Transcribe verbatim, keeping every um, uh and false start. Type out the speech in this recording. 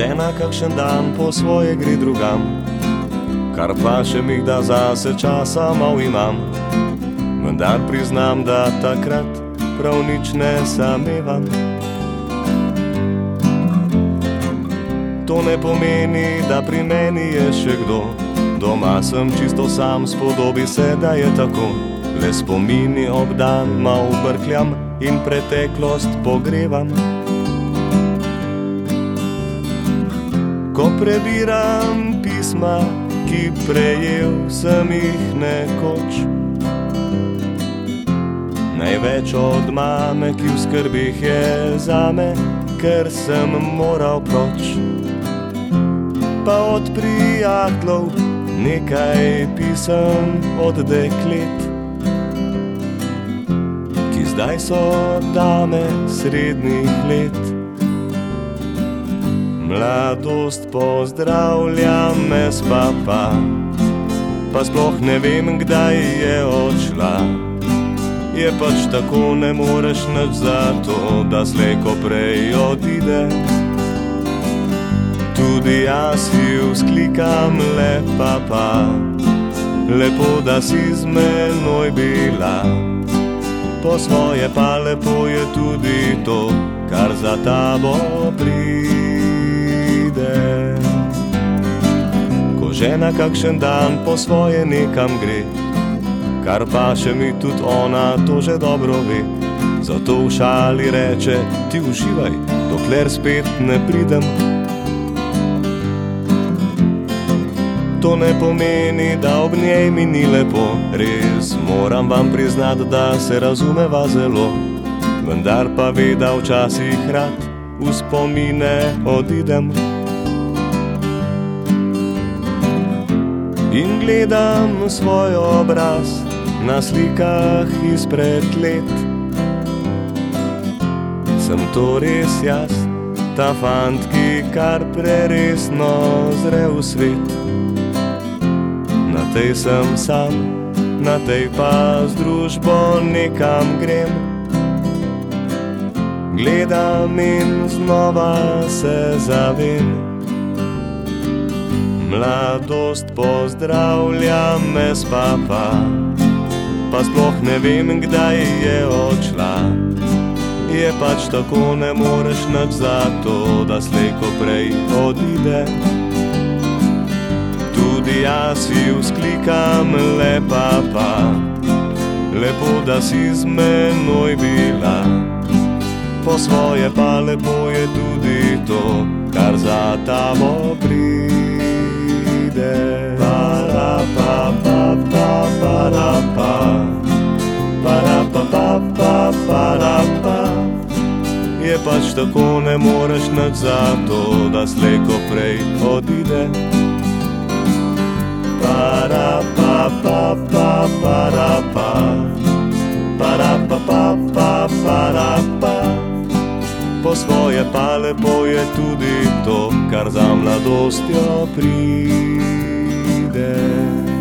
žena kakšen dan po svoje gre drugam, kar pa še mi, da zase časa mal imam. Vendar priznam, da takrat prav nič ne samevam. To ne pomeni, da pri meni je še kdo. Doma sem čisto sam, spodobi se, da je tako. Le spomini ob dan mal brkljam in preteklost pogrevam. Ko prebiram pisma, ki prejel sem jih nekoč, največ od mame, ki v skrbih je zame, ker sem moral proč. Pa od prijateljev nekaj pisem od deklet, ki zdaj so dame srednjih let. Mladost pozdravlja me s papa, pa sploh ne vem, kdaj je odšla. Je pač tako, ne moreš nič za to, da slej ko prej odide. Tudi jaz ji vzklikam le papa, lepo, da si z menoj bila. Po svoje pa lepo je tudi to, kar za tabo pride. Ko žena kakšen dan po svoje nekam gre, kar pa še mi tudi ona to že dobro ve, zato v šali reče, ti uživaj, dokler spet ne pridem. To ne pomeni, da ob njej mi ni lepo, res moram vam priznati, da se razumeva zelo, vendar pa ve, da včasih rad v spomine odidem. In gledam svoj obraz na slikah izpred let. Sem to res jaz, ta fant, ki kar preresno zre v svet. Na tej sem sam, na tej pa z družbo nekam grem. Gledam in znova se zavem. Mladost pozdravlja me s papa, pa sploh ne vem, kdaj je odšla. Je pač tako, ne moreš nič za to, da slej ko prej odide. Tudi jaz ji vzklikam le papa, lepo, da si z menoj bila. Po svoje pa lepo je tudi to, kar za tabo pride. Para pa pa pa para pa, para pa pa pa para pa. Je pač tako, ne moreš nič za to, da slej ko prej odide. Para pa pa pa para pa, para pa pa pa para pa. Po svoje pa lepo je tudi to, kar za mladostjo pride.